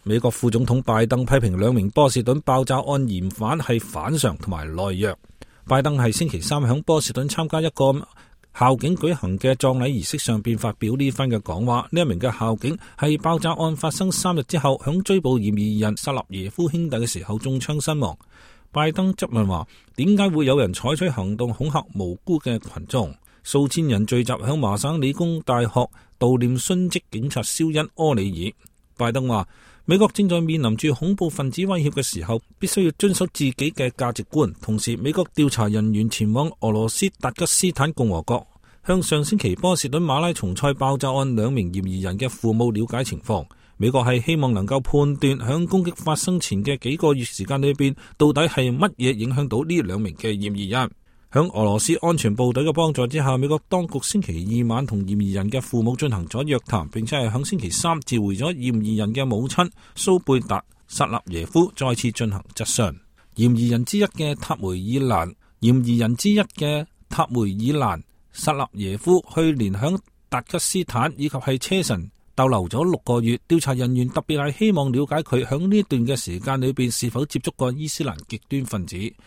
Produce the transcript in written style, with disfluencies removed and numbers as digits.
美國副總統拜登批評兩名波士頓爆炸案嫌犯係反常同埋懦弱。拜登係星期三響波士頓參加一個校警舉行嘅葬禮儀式上邊發表呢番嘅講話。呢一名嘅校警係爆炸案發生3日之後響追捕嫌疑人薩納耶夫兄弟嘅時候中槍身亡。拜登質問話，點解會有人採取行動恐嚇無辜嘅群眾？數千人聚集響麻省理工大學悼念殉職警察肖恩·柯里爾。拜登話，美國正在面臨住恐怖分子威脅嘅時候，必須要遵守自己嘅價值觀。同時，美國調查人員前往俄羅斯達吉斯坦共和國，向上星期波士頓馬拉松賽爆炸案2名嫌疑人嘅父母了解情況。美國係希望能夠判斷響攻擊發生前嘅幾個月時間裏邊，到底係乜嘢影響到呢2名嘅嫌疑人。響俄羅斯安全部隊嘅幫助之下，美國當局星期2晚同嫌疑人嘅父母進行咗約談，並且係響星期3召回咗嫌疑人嘅母親蘇貝達·薩納耶夫，再次進行質詢。嫌疑人之一嘅塔梅爾蘭薩納耶夫去年響達吉斯坦以及係車臣逗留咗6個月。調查人員特別係希望了解佢響呢段嘅時間裏邊是否接觸過伊斯蘭極端分子。